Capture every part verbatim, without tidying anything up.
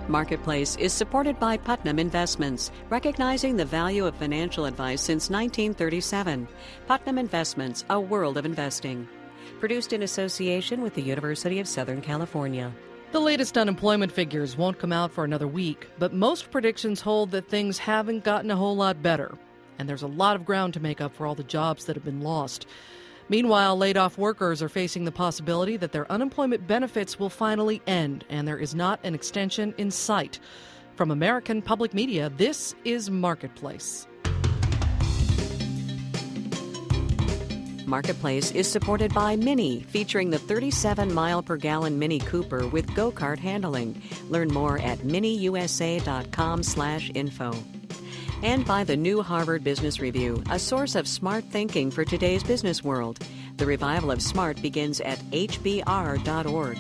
Marketplace is supported by Putnam Investments, recognizing the value of financial advice since nineteen thirty-seven. Putnam Investments, a world of investing. Produced in association with the University of Southern California. The latest unemployment figures won't come out for another week, but most predictions hold that things haven't gotten a whole lot better. And there's a lot of ground to make up for all the jobs that have been lost. Meanwhile, laid-off workers are facing the possibility that their unemployment benefits will finally end, and there is not an extension in sight. From American Public Media, this is Marketplace. Marketplace is supported by Mini, featuring the thirty-seven mile per gallon Mini Cooper with go-kart handling. Learn more at mini u s a dot com slash info. And by the new Harvard Business Review, a source of smart thinking for today's business world. The revival of smart begins at h b r dot org.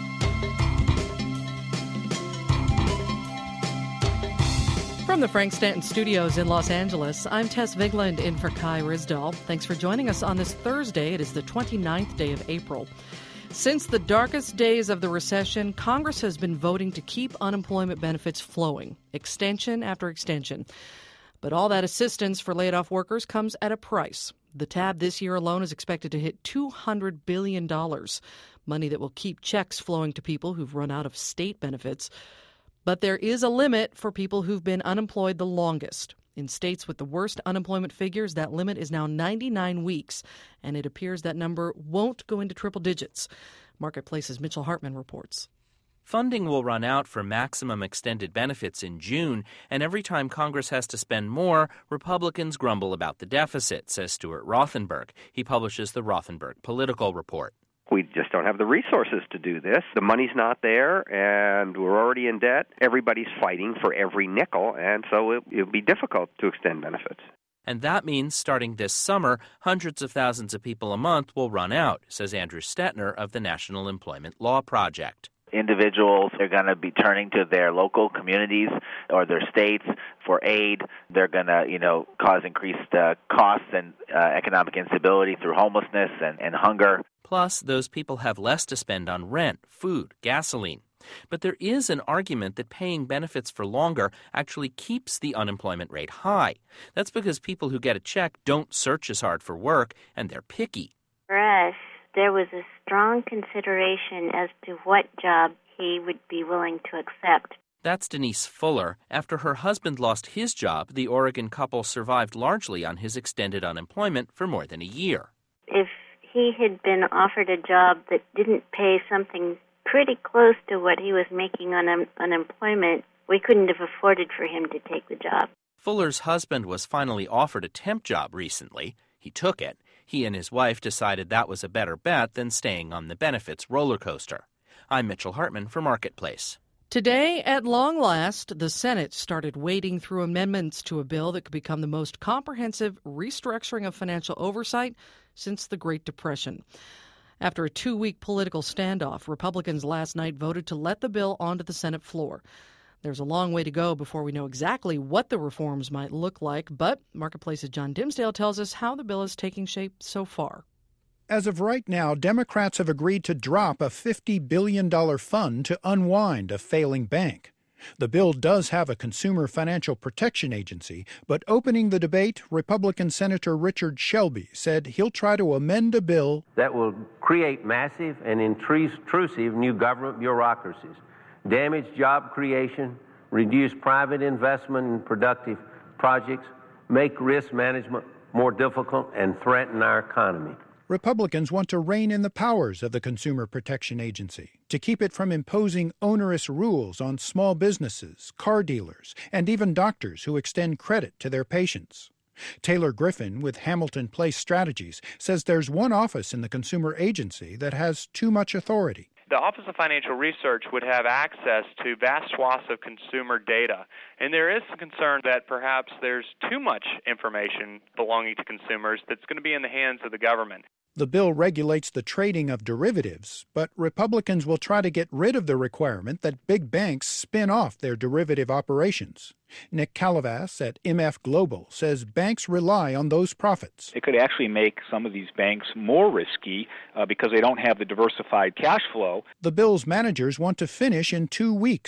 From the Frank Stanton Studios in Los Angeles, I'm Tess Vigland in for Kai Risdall. Thanks for joining us on this Thursday. It is the twenty-ninth day of April. Since the darkest days of the recession, Congress has been voting to keep unemployment benefits flowing, extension after extension. But all that assistance for laid-off workers comes at a price. The tab this year alone is expected to hit two hundred billion dollars, money that will keep checks flowing to people who've run out of state benefits. But there is a limit for people who've been unemployed the longest. In states with the worst unemployment figures, that limit is now ninety-nine weeks, and it appears that number won't go into triple digits. Marketplace's Mitchell Hartman reports. Funding will run out for maximum extended benefits in June, and every time Congress has to spend more, Republicans grumble about the deficit, says Stuart Rothenberg. He publishes the Rothenberg Political Report. We just don't have the resources to do this. The money's not there, and we're already in debt. Everybody's fighting for every nickel, and so it, it'll be difficult to extend benefits. And that means starting this summer, hundreds of thousands of people a month will run out, says Andrew Stetner of the National Employment Law Project. Individuals are going to be turning to their local communities or their states for aid. They're going to, you know, cause increased uh, costs and uh, economic instability through homelessness and, and hunger. Plus, those people have less to spend on rent, food, gasoline. But there is an argument that paying benefits for longer actually keeps the unemployment rate high. That's because people who get a check don't search as hard for work, and they're picky. For us, there was a strong consideration as to what job he would be willing to accept. That's Denise Fuller. After her husband lost his job, the Oregon couple survived largely on his extended unemployment for more than a year. If he had been offered a job that didn't pay something pretty close to what he was making on un- unemployment, we couldn't have afforded for him to take the job. Fuller's husband was finally offered a temp job recently. He took it. He and his wife decided that was a better bet than staying on the benefits roller coaster. I'm Mitchell Hartman for Marketplace. Today, at long last, the Senate started wading through amendments to a bill that could become the most comprehensive restructuring of financial oversight since the Great Depression. After a two-week political standoff, Republicans last night voted to let the bill onto the Senate floor. There's a long way to go before we know exactly what the reforms might look like, but Marketplace's John Dimsdale tells us how the bill is taking shape so far. As of right now, Democrats have agreed to drop a fifty billion dollars fund to unwind a failing bank. The bill does have a Consumer Financial Protection Agency, but opening the debate, Republican Senator Richard Shelby said he'll try to amend a bill that will create massive and intrusive new government bureaucracies, damage job creation, reduce private investment in productive projects, make risk management more difficult, and threaten our economy. Republicans want to rein in the powers of the Consumer Protection Agency to keep it from imposing onerous rules on small businesses, car dealers, and even doctors who extend credit to their patients. Taylor Griffin with Hamilton Place Strategies says there's one office in the Consumer Agency that has too much authority. The Office of Financial Research would have access to vast swaths of consumer data, and there is some concern that perhaps there's too much information belonging to consumers that's going to be in the hands of the government. The bill regulates the trading of derivatives, but Republicans will try to get rid of the requirement that big banks spin off their derivative operations. Nick Calavas at M F Global says banks rely on those profits. It could actually make some of these banks more risky uh, because they don't have the diversified cash flow. The bill's managers want to finish in two weeks,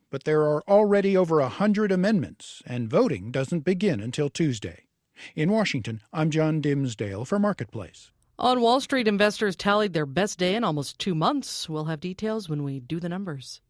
but there are already over a hundred amendments, and voting doesn't begin until Tuesday. In Washington, I'm John Dimsdale for Marketplace. On Wall Street, investors tallied their best day in almost two months. We'll have details when we do the numbers.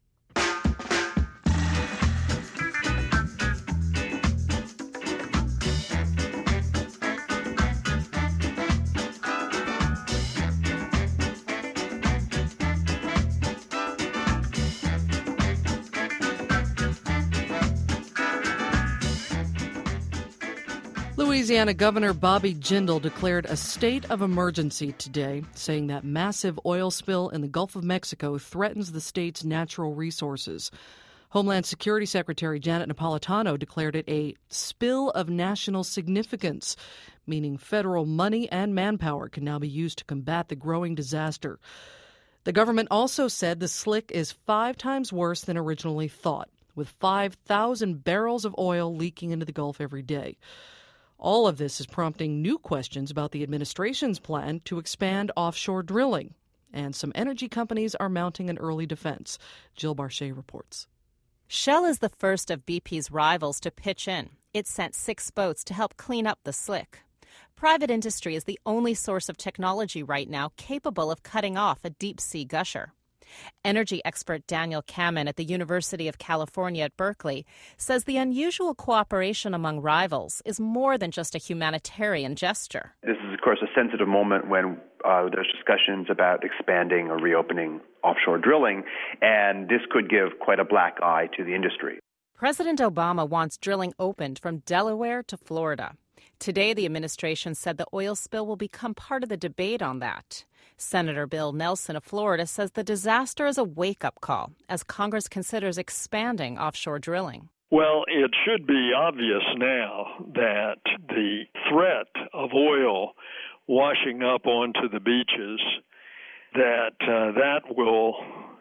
Louisiana Governor Bobby Jindal declared a state of emergency today, saying that massive oil spill in the Gulf of Mexico threatens the state's natural resources. Homeland Security Secretary Janet Napolitano declared it a spill of national significance, meaning federal money and manpower can now be used to combat the growing disaster. The government also said the slick is five times worse than originally thought, with five thousand barrels of oil leaking into the Gulf every day. All of this is prompting new questions about the administration's plan to expand offshore drilling. And some energy companies are mounting an early defense. Jill Barchet reports. Shell is the first of B P's rivals to pitch in. It sent six boats to help clean up the slick. Private industry is the only source of technology right now capable of cutting off a deep-sea gusher. Energy expert Daniel Kamen at the University of California at Berkeley says the unusual cooperation among rivals is more than just a humanitarian gesture. This is, of course, a sensitive moment when uh, there's discussions about expanding or reopening offshore drilling, and this could give quite a black eye to the industry. President Obama wants drilling opened from Delaware to Florida. Today, the administration said the oil spill will become part of the debate on that. Senator Bill Nelson of Florida says the disaster is a wake-up call as Congress considers expanding offshore drilling. Well, it should be obvious now that the threat of oil washing up onto the beaches, that uh, that will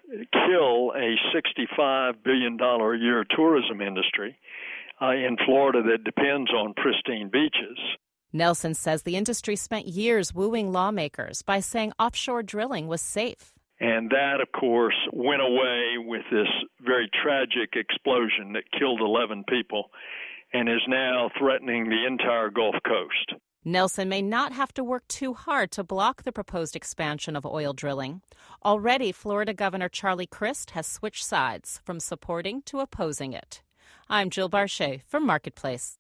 kill a sixty-five billion dollars a year tourism industry uh, in Florida that depends on pristine beaches. Nelson says the industry spent years wooing lawmakers by saying offshore drilling was safe. And that, of course, went away with this very tragic explosion that killed eleven people and is now threatening the entire Gulf Coast. Nelson may not have to work too hard to block the proposed expansion of oil drilling. Already, Florida Governor Charlie Crist has switched sides from supporting to opposing it. I'm Jill Barchet for Marketplace.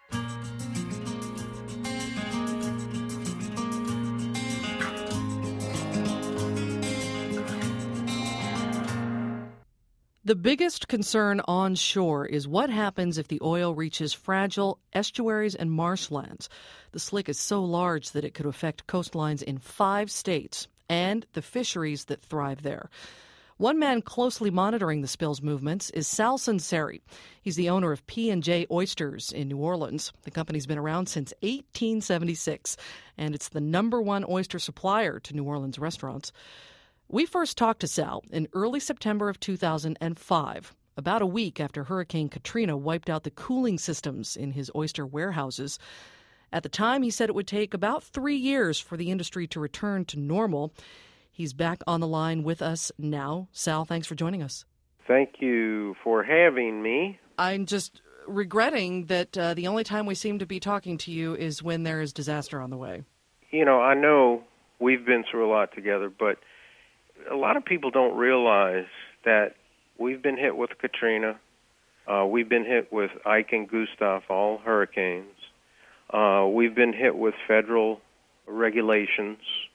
The biggest concern onshore is what happens if the oil reaches fragile estuaries and marshlands. The slick is so large that it could affect coastlines in five states and the fisheries that thrive there. One man closely monitoring the spill's movements is Sal Sunseri. He's the owner of P and J Oysters in New Orleans. The company's been around since eighteen seventy-six, and it's the number one oyster supplier to New Orleans restaurants. We first talked to Sal in early September of two thousand five, about a week after Hurricane Katrina wiped out the cooling systems in his oyster warehouses. At the time, he said it would take about three years for the industry to return to normal. He's back on the line with us now. Sal, thanks for joining us. Thank you for having me. I'm just regretting that uh, the only time we seem to be talking to you is when there is disaster on the way. You know, I know we've been through a lot together, but a lot of people don't realize that we've been hit with Katrina. Uh, we've been hit with Ike and Gustav, all hurricanes. Uh, we've been hit with federal regulations,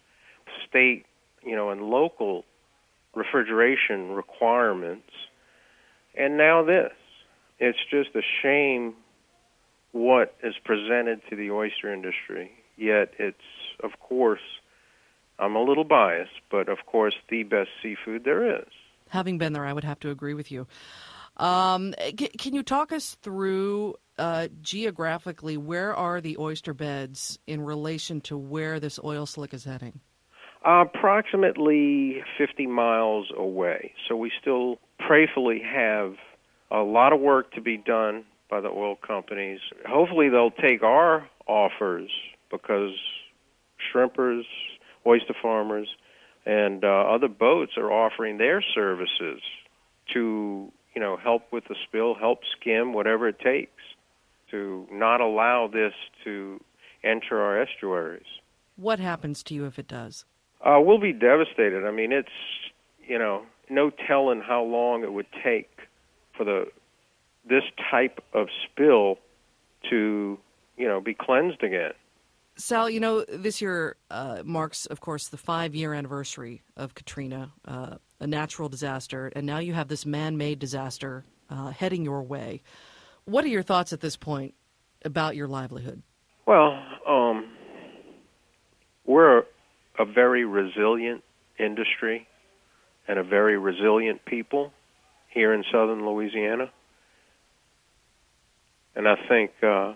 state, you know, and local refrigeration requirements, and now this. It's just a shame what is presented to the oyster industry, yet it's, of course, I'm a little biased, but of course the best seafood there is. Having been there, I would have to agree with you. Um, c- can you talk us through uh, geographically, where are the oyster beds in relation to where this oil slick is heading? Uh, approximately fifty miles away. So we still prayerfully have a lot of work to be done by the oil companies. Hopefully they'll take our offers, because shrimpers, oyster farmers, and uh, other boats are offering their services to, you know, help with the spill, help skim, whatever it takes to not allow this to enter our estuaries. What happens to you if it does? Uh, we'll be devastated. I mean, it's, you know, no telling how long it would take for the this type of spill to, you know, be cleansed again. Sal, you know, this year uh, marks, of course, the five-year anniversary of Katrina, uh, a natural disaster, and now you have this man-made disaster uh, heading your way. What are your thoughts at this point about your livelihood? Well, um, we're a very resilient industry and a very resilient people here in southern Louisiana. And I think uh,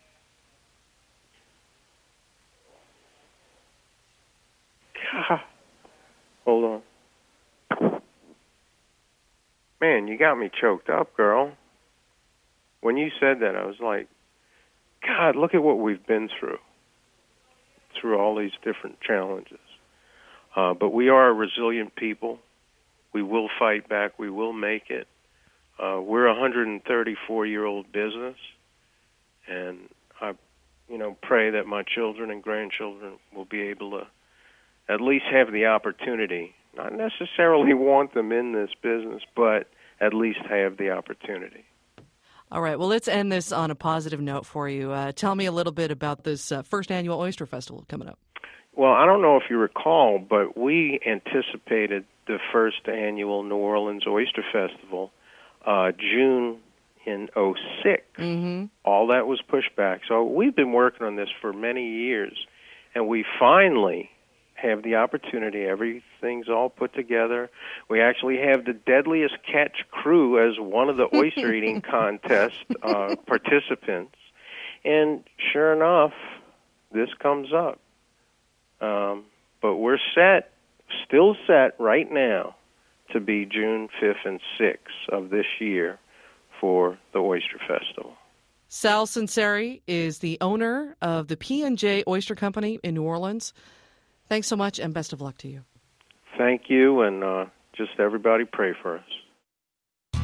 hold on. Man, you got me choked up, girl. When you said that, I was like, God, look at what we've been through, through all these different challenges. Uh, but we are a resilient people. We will fight back. We will make it. Uh, we're a one hundred thirty-four-year-old business, and I, you know, pray that my children and grandchildren will be able to at least have the opportunity, not necessarily want them in this business, but at least have the opportunity. All right, well, let's end this on a positive note for you. Uh, tell me a little bit about this uh, first annual Oyster Festival coming up. Well, I don't know if you recall, but we anticipated the first annual New Orleans Oyster Festival uh, June in oh six. Mm-hmm. All that was pushed back. So we've been working on this for many years, and we finally have the opportunity. Everything's all put together. We actually have the Deadliest Catch crew as one of the oyster eating contest uh, participants. And sure enough, this comes up. Um, but we're set, still set right now, to be June fifth and sixth of this year for the Oyster Festival. Sal Sunseri is the owner of the P and J Oyster Company in New Orleans. Thanks so much, and best of luck to you. Thank you, and uh, just everybody pray for us.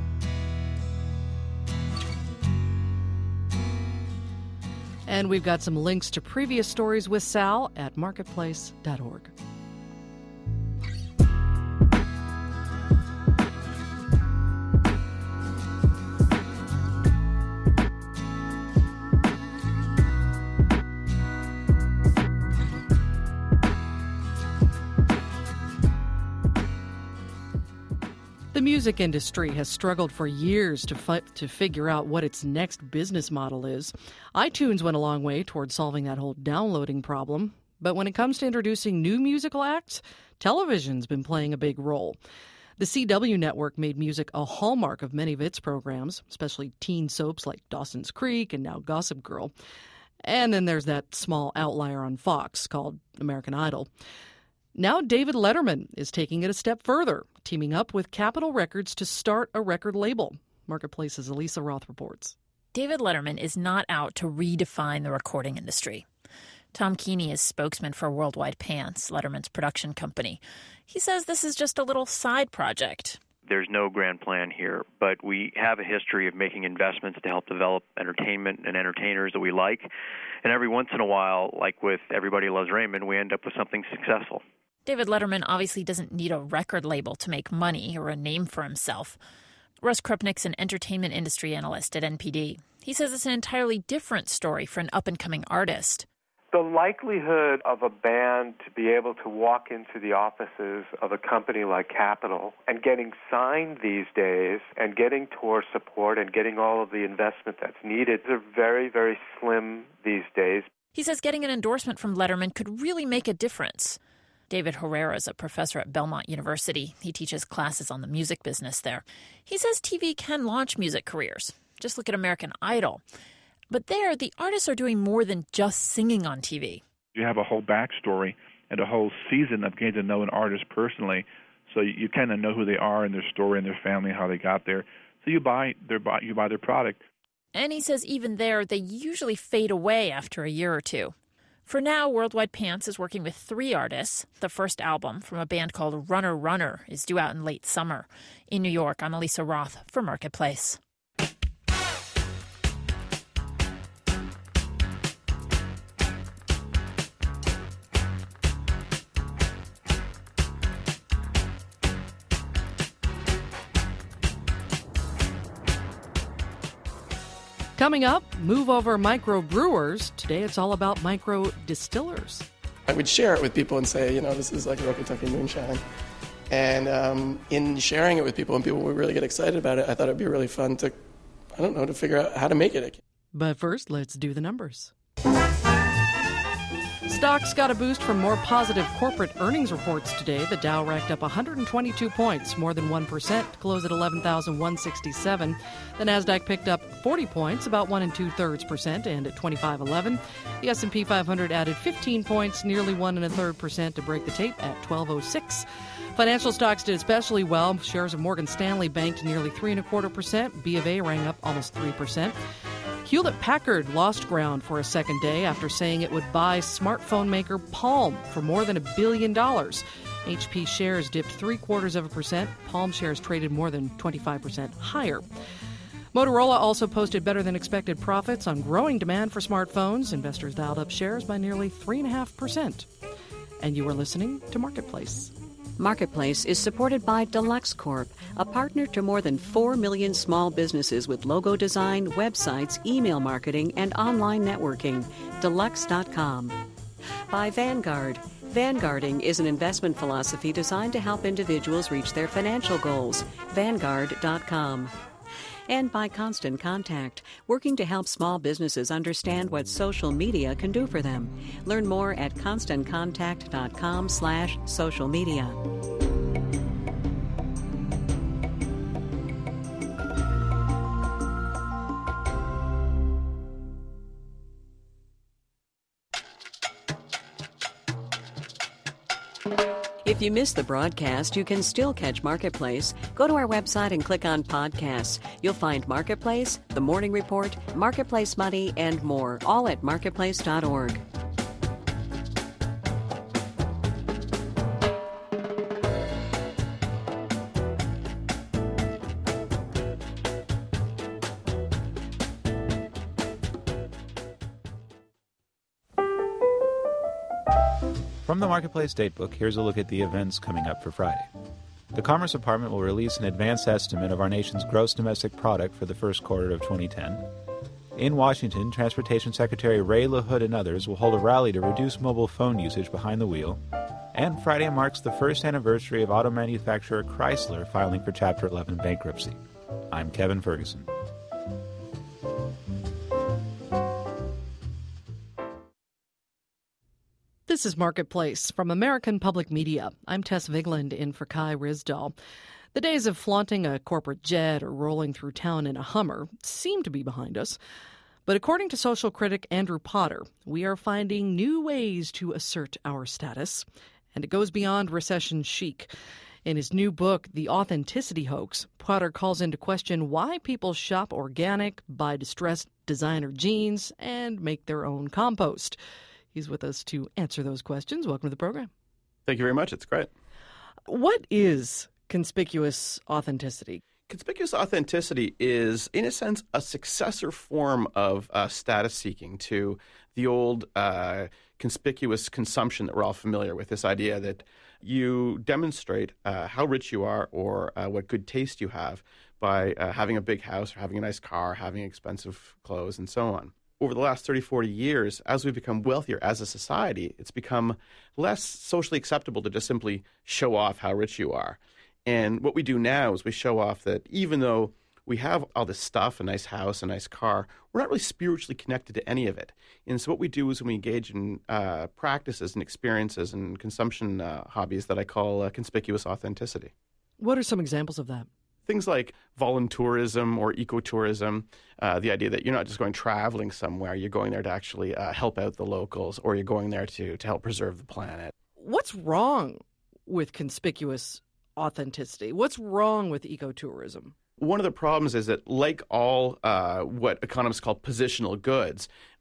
And we've got some links to previous stories with Sal at marketplace dot org. The music industry has struggled for years to fi- to figure out what its next business model is. iTunes went a long way toward solving that whole downloading problem. But when it comes to introducing new musical acts, television's been playing a big role. The C W network made music a hallmark of many of its programs, especially teen soaps like Dawson's Creek and now Gossip Girl. And then there's that small outlier on Fox called American Idol. Now David Letterman is taking it a step further, teaming up with Capitol Records to start a record label. Marketplace's Elisa Roth reports. David Letterman is not out to redefine the recording industry. Tom Keeney is spokesman for Worldwide Pants, Letterman's production company. He says this is just a little side project. There's no grand plan here, but we have a history of making investments to help develop entertainment and entertainers that we like. And every once in a while, like with Everybody Loves Raymond, we end up with something successful. David Letterman obviously doesn't need a record label to make money or a name for himself. Russ Krupnick's an entertainment industry analyst at N P D. He says it's an entirely different story for an up-and-coming artist. The likelihood of a band to be able to walk into the offices of a company like Capitol and getting signed these days and getting tour support and getting all of the investment that's needed are very, very slim these days. He says getting an endorsement from Letterman could really make a difference. David Herrera is a professor at Belmont University. He teaches classes on the music business there. He says T V can launch music careers. Just look at American Idol. But there, the artists are doing more than just singing on T V. You have a whole backstory and a whole season of getting to know an artist personally, so you, you kind of know who they are and their story and their family and how they got there. So you buy their you buy their product. And he says even there, they usually fade away after a year or two. For now, Worldwide Pants is working with three artists. The first album from a band called Runner Runner is due out in late summer. In New York, I'm Elisa Roth for Marketplace. Coming up, move over microbrewers. Today it's all about micro distillers. I would share it with people and say, you know, this is like real Kentucky moonshine. And um, in sharing it with people and people would really get excited about it, I thought it'd be really fun to, I don't know, to figure out how to make it. But first, let's do the numbers. Stocks got a boost from more positive corporate earnings reports today. The Dow racked up one hundred twenty-two points, more than one percent, to close at eleven thousand one hundred sixty-seven. The Nasdaq picked up forty points, about one and two-thirds percent, and at twenty-five eleven. The S and P five hundred added fifteen points, nearly one and a third percent, to break the tape at twelve oh six. Financial stocks did especially well. Shares of Morgan Stanley banked nearly three and a quarter percent. B of A rang up almost three percent. Hewlett-Packard lost ground for a second day after saying it would buy smartphone maker Palm for more than a billion dollars. H P shares dipped three-quarters of a percent. Palm shares traded more than twenty-five percent higher. Motorola also posted better-than-expected profits on growing demand for smartphones. Investors dialed up shares by nearly three point five percent. And you are listening to Marketplace. Marketplace is supported by Deluxe Corp, a partner to more than four million small businesses with logo design, websites, email marketing, and online networking. Deluxe dot com. By Vanguard. Vanguarding is an investment philosophy designed to help individuals reach their financial goals. Vanguard dot com. And by Constant Contact, working to help small businesses understand what social media can do for them. Learn more at constant contact dot com slash social media. If you missed the broadcast, you can still catch Marketplace. Go to our website and click on Podcasts. You'll find Marketplace, The Morning Report, Marketplace Money, and more, all at marketplace dot org. From the Marketplace Datebook, here's a look at the events coming up for Friday. The Commerce Department will release an advance estimate of our nation's gross domestic product for the first quarter of twenty ten. In Washington, Transportation Secretary Ray LaHood and others will hold a rally to reduce mobile phone usage behind the wheel. And Friday marks the first anniversary of auto manufacturer Chrysler filing for Chapter eleven bankruptcy. I'm Kevin Ferguson. This is Marketplace from American Public Media. I'm Tess Vigland in for Kai Risdahl. The days of flaunting a corporate jet or rolling through town in a Hummer seem to be behind us. But according to social critic Andrew Potter, we are finding new ways to assert our status. And it goes beyond recession chic. In his new book, The Authenticity Hoax, Potter calls into question why people shop organic, buy distressed designer jeans, and make their own compost. He's with us to answer those questions. Welcome to the program. Thank you very much. It's great. What is conspicuous authenticity? Conspicuous authenticity is, in a sense, a successor form of uh, status seeking to the old uh, conspicuous consumption that we're all familiar with, this idea that you demonstrate uh, how rich you are or uh, what good taste you have by uh, having a big house or having a nice car, having expensive clothes, and so on. Over the last thirty, forty years, as we've become wealthier as a society, it's become less socially acceptable to just simply show off how rich you are. And what we do now is we show off that even though we have all this stuff, a nice house, a nice car, we're not really spiritually connected to any of it. And so what we do is when we engage in uh, practices and experiences and consumption uh, hobbies that I call uh, conspicuous authenticity. What are some examples of that? Things like voluntourism or ecotourism, uh, the idea that you're not just going traveling somewhere, you're going there to actually uh, help out the locals, or you're going there to, to help preserve the planet. What's wrong with conspicuous authenticity? What's wrong with ecotourism? One of the problems is that, like all uh, what economists call positional goods,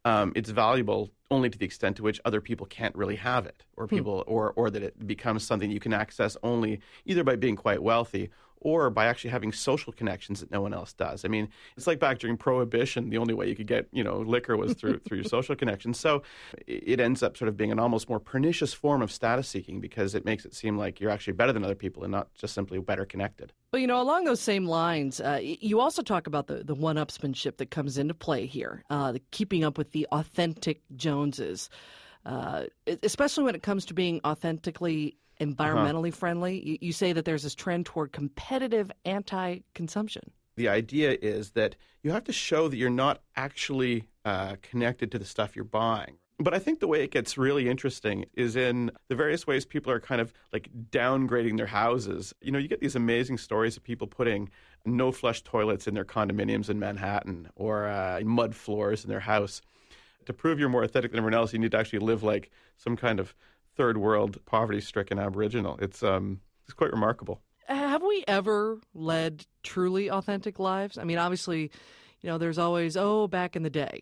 um, it's valuable only to the extent to which other people can't really have it, or people, hmm. or or that it becomes something you can access only either by being quite wealthy or by actually having social connections that no one else does. I mean, it's like back during Prohibition, the only way you could get, you know, liquor was through through your social connections. So it ends up sort of being an almost more pernicious form of status seeking because it makes it seem like you're actually better than other people and not just simply better connected. Well, you know, along those same lines, uh, you also talk about the, the one-upsmanship that comes into play here, uh, the keeping up with the authentic Joneses, uh, especially when it comes to being authentically environmentally uh-huh. friendly. You, you say that there's this trend toward competitive anti-consumption. The idea is that you have to show that you're not actually uh, connected to the stuff you're buying. But I think the way it gets really interesting is in the various ways people are kind of like downgrading their houses. You know, you get these amazing stories of people putting no-flush toilets in their condominiums in Manhattan or uh, mud floors in their house. To prove you're more authentic than everyone else, you need to actually live like some kind of third world poverty-stricken Aboriginal. It's um, it's quite remarkable. Have we ever led truly authentic lives? I mean, obviously, you know, there's always, oh, back in the day.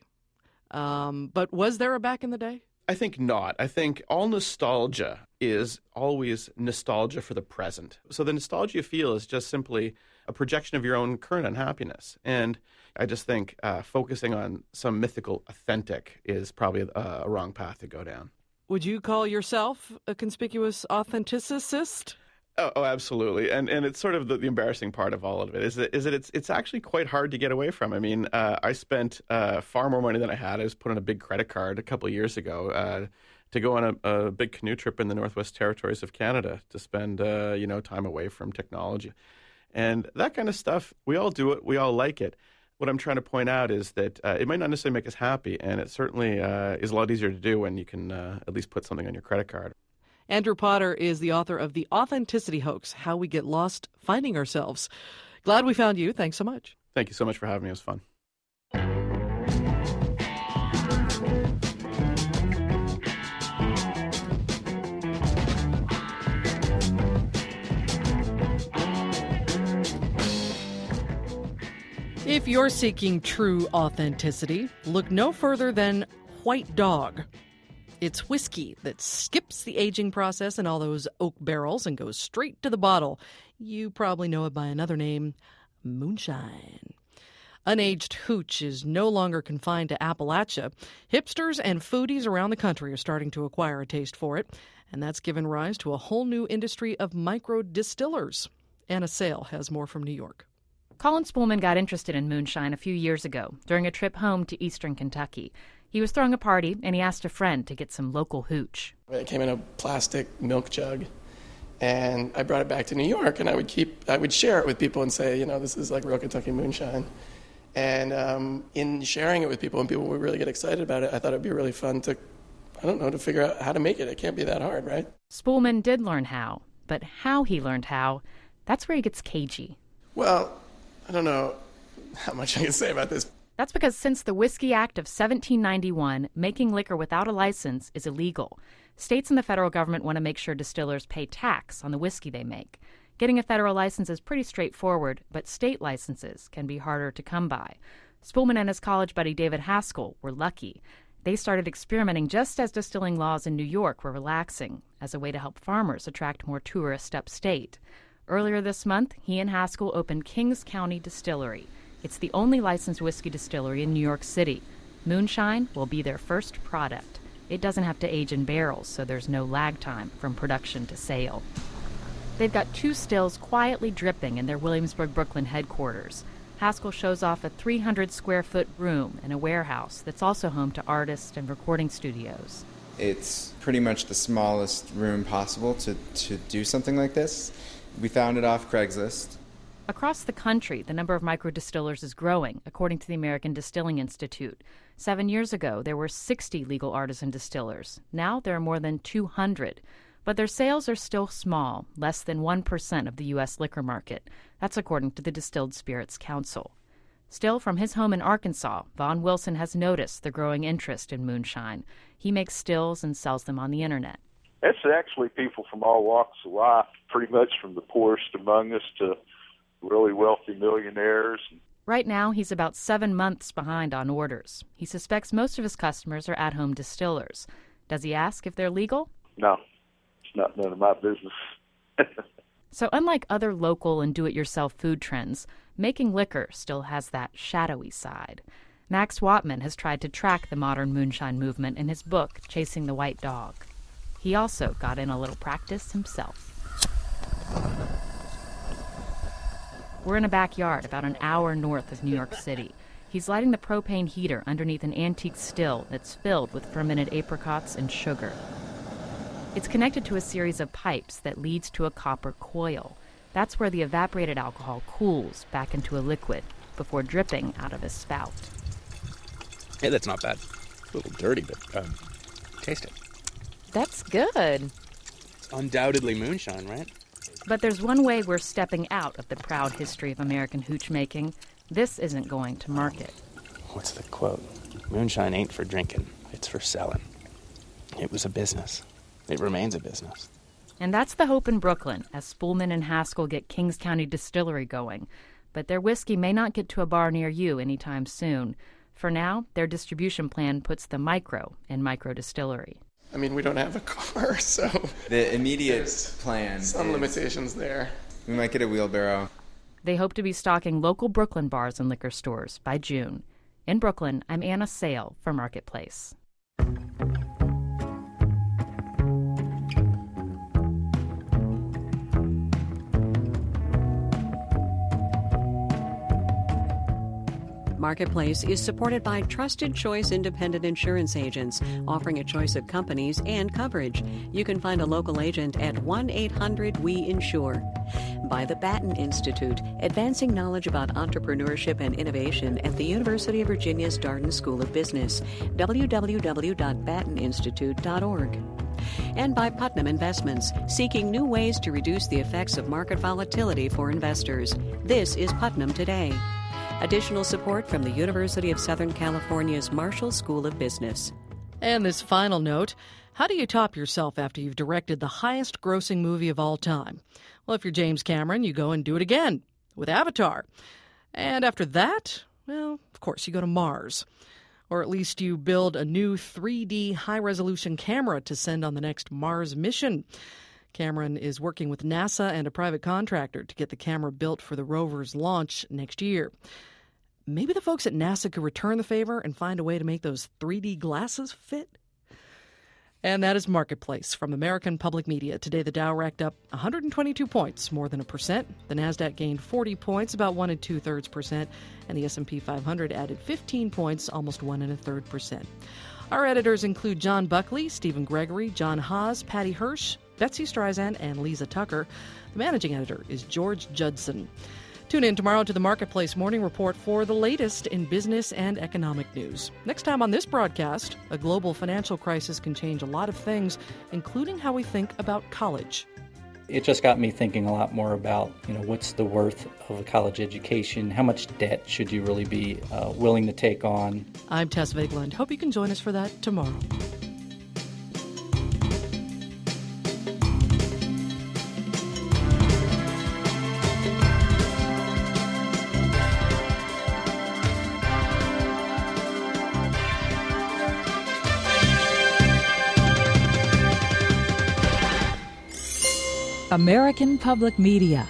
Um, but was there a back in the day? I think not. I think all nostalgia is always nostalgia for the present. So the nostalgia you feel is just simply a projection of your own current unhappiness. And I just think uh, focusing on some mythical authentic is probably a, a wrong path to go down. Would you call yourself a conspicuous authenticist? Oh, oh, absolutely. And and it's sort of the, the embarrassing part of all of it is that, is that it's it's actually quite hard to get away from. I mean, uh, I spent uh, far more money than I had. I was put on a big credit card a couple of years ago uh, to go on a, a big canoe trip in the Northwest Territories of Canada to spend, uh, you know, time away from technology. And that kind of stuff, we all do it. We all like it. What I'm trying to point out is that uh, it might not necessarily make us happy, and it certainly uh, is a lot easier to do when you can uh, at least put something on your credit card. Andrew Potter is the author of The Authenticity Hoax, How We Get Lost Finding Ourselves. Glad we found you. Thanks so much. Thank you so much for having me. It was fun. If you're seeking true authenticity, look no further than White Dog. It's whiskey that skips the aging process in all those oak barrels and goes straight to the bottle. You probably know it by another name, moonshine. Unaged hooch is no longer confined to Appalachia. Hipsters and foodies around the country are starting to acquire a taste for it, and that's given rise to a whole new industry of micro-distillers. Anna Sale has more from New York. Colin Spoolman got interested in moonshine a few years ago during a trip home to eastern Kentucky. He was throwing a party, and he asked a friend to get some local hooch. It came in a plastic milk jug, and I brought it back to New York, and I would keep, I would share it with people and say, you know, this is like real Kentucky moonshine. And um, in sharing it with people, and people would really get excited about it, I thought it'd be really fun to, I don't know, to figure out how to make it. It can't be that hard, right? Spoolman did learn how, but how he learned how, that's where he gets cagey. Well, I don't know how much I can say about this. That's because since the Whiskey Act of seventeen ninety-one, making liquor without a license is illegal. States and the federal government want to make sure distillers pay tax on the whiskey they make. Getting a federal license is pretty straightforward, but state licenses can be harder to come by. Spoolman and his college buddy David Haskell were lucky. They started experimenting just as distilling laws in New York were relaxing, as a way to help farmers attract more tourists upstate. Earlier this month, he and Haskell opened Kings County Distillery. It's the only licensed whiskey distillery in New York City. Moonshine will be their first product. It doesn't have to age in barrels, so there's no lag time from production to sale. They've got two stills quietly dripping in their Williamsburg, Brooklyn headquarters. Haskell shows off a three hundred square foot room in a warehouse that's also home to artists and recording studios. It's pretty much the smallest room possible to, to do something like this. We found it off Craigslist. Across the country, the number of microdistillers is growing, according to the American Distilling Institute. Seven years ago, there were sixty legal artisan distillers. Now there are more than two hundred. But their sales are still small, less than one percent of the U S liquor market. That's according to the Distilled Spirits Council. Still, from his home in Arkansas, Vaughn Wilson has noticed the growing interest in moonshine. He makes stills and sells them on the internet. It's actually people from all walks of life, pretty much from the poorest among us to really wealthy millionaires. Right now, he's about seven months behind on orders. He suspects most of his customers are at-home distillers. Does he ask if they're legal? No, it's not none of my business. So unlike other local and do-it-yourself food trends, making liquor still has that shadowy side. Max Wattman has tried to track the modern moonshine movement in his book, Chasing the White Dog. He also got in a little practice himself. We're in a backyard about an hour north of New York City. He's lighting the propane heater underneath an antique still that's filled with fermented apricots and sugar. It's connected to a series of pipes that leads to a copper coil. That's where the evaporated alcohol cools back into a liquid before dripping out of his spout. Hey, that's not bad. A little dirty, but um, taste it. That's good. It's undoubtedly moonshine, right? But there's one way we're stepping out of the proud history of American hooch making. This isn't going to market. What's the quote? Moonshine ain't for drinking, it's for selling. It was a business. It remains a business. And that's the hope in Brooklyn as Spoolman and Haskell get Kings County Distillery going. But their whiskey may not get to a bar near you anytime soon. For now, their distribution plan puts the micro in Micro Distillery. I mean, we don't have a car, so... The immediate plan some is limitations there. We might get a wheelbarrow. They hope to be stocking local Brooklyn bars and liquor stores by June. In Brooklyn, I'm Anna Sale for Marketplace. Marketplace is supported by Trusted Choice Independent Insurance Agents, offering a choice of companies and coverage. You can find a local agent at one eight hundred we insure. By the Batten Institute, advancing knowledge about entrepreneurship and innovation at the University of Virginia's Darden School of Business, w w w dot batten institute dot org. And by Putnam Investments, seeking new ways to reduce the effects of market volatility for investors. This is Putnam Today. Additional support from the University of Southern California's Marshall School of Business. And this final note, how do you top yourself after you've directed the highest grossing movie of all time? Well, if you're James Cameron, you go and do it again with Avatar. And after that, well, of course, you go to Mars. Or at least you build a new three D high-resolution camera to send on the next Mars mission. Cameron is working with NASA and a private contractor to get the camera built for the rover's launch next year. Maybe the folks at NASA could return the favor and find a way to make those three D glasses fit? And that is Marketplace from American Public Media. Today, the Dow racked up one hundred twenty-two points, more than a percent. The Nasdaq gained forty points, about one and two-thirds percent. And the S and P five hundred added fifteen points, almost one and a third percent. Our editors include John Buckley, Stephen Gregory, John Haas, Patty Hirsch, Betsy Streisand, and Lisa Tucker. The managing editor is George Judson. Tune in tomorrow to the Marketplace Morning Report for the latest in business and economic news. Next time on this broadcast, a global financial crisis can change a lot of things, including how we think about college. It just got me thinking a lot more about, you know, what's the worth of a college education? How much debt should you really be uh, willing to take on? I'm Tess Vigland. Hope you can join us for that tomorrow. American Public Media.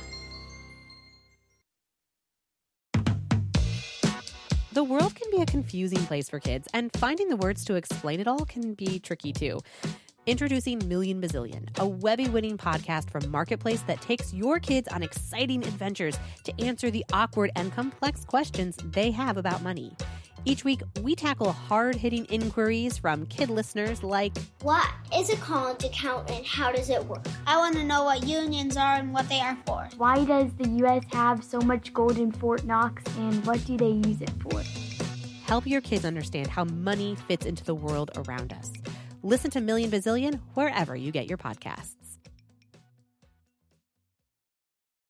The world can be a confusing place for kids, and finding the words to explain it all can be tricky too. Introducing Million Bazillion, a Webby-winning podcast from Marketplace that takes your kids on exciting adventures to answer the awkward and complex questions they have about money. Each week, we tackle hard-hitting inquiries from kid listeners like, what is a college account and how does it work? I want to know what unions are and what they are for. Why does the U S have so much gold in Fort Knox and what do they use it for? Help your kids understand how money fits into the world around us. Listen to Million Bazillion wherever you get your podcasts.